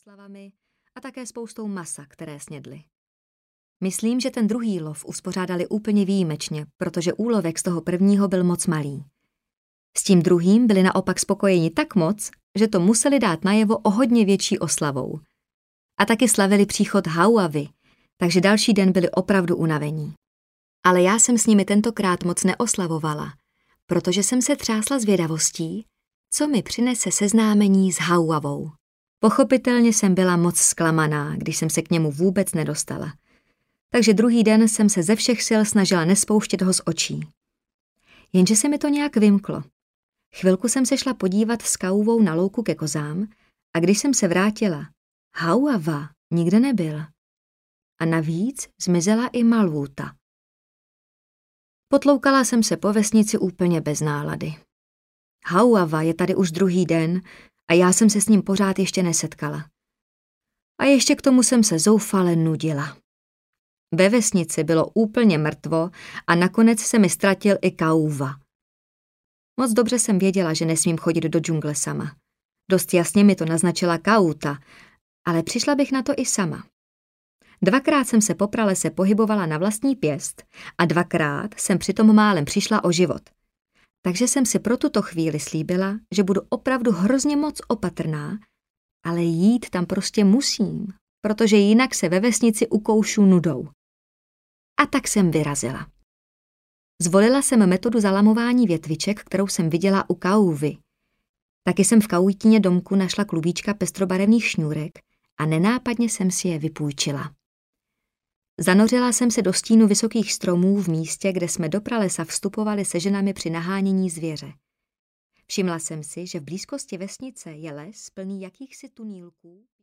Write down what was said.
oslavami a také spoustou masa, které snědli. Myslím, že ten druhý lov uspořádali úplně výjimečně, protože úlovek z toho prvního byl moc malý. S tím druhým byli naopak spokojeni tak moc, že to museli dát najevo o hodně větší oslavou. A taky slavili příchod Hauavy, takže další den byli opravdu unavení. Ale já jsem s nimi tentokrát moc neoslavovala, protože jsem se třásla zvědavostí, co mi přinese seznámení s Hauavou. Pochopitelně jsem byla moc zklamaná, když jsem se k němu vůbec nedostala. Takže druhý den jsem se ze všech sil snažila nespouštět ho z očí. Jenže se mi to nějak vymklo. Chvilku jsem se šla podívat s Kauvou na louku ke kozám a když jsem se vrátila, Hauava nikde nebyl. A navíc zmizela i Malvůta. Potloukala jsem se po vesnici úplně bez nálady. Hauava je tady už druhý den a já jsem se s ním pořád ještě nesetkala. A ještě k tomu jsem se zoufale nudila. Ve vesnici bylo úplně mrtvo a nakonec se mi ztratil i Kauva. Moc dobře jsem věděla, že nesmím chodit do džungle sama. Dost jasně mi to naznačila Kauta, ale přišla bych na to i sama. 2krát jsem se po pralese pohybovala na vlastní pěst a 2krát jsem přitom málem přišla o život. Takže jsem si pro tuto chvíli slíbila, že budu opravdu hrozně moc opatrná, ale jít tam prostě musím, protože jinak se ve vesnici ukoušu nudou. A tak jsem vyrazila. Zvolila jsem metodu zalamování větviček, kterou jsem viděla u Kauvy. Taky jsem v Kautině domku našla klubíčka pestrobarevných šňůrek a nenápadně jsem si je vypůjčila. Zanořila jsem se do stínu vysokých stromů v místě, kde jsme do pralesa vstupovali se ženami při nahánění zvěře. Všimla jsem si, že v blízkosti vesnice je les plný jakýchsi tunýlků.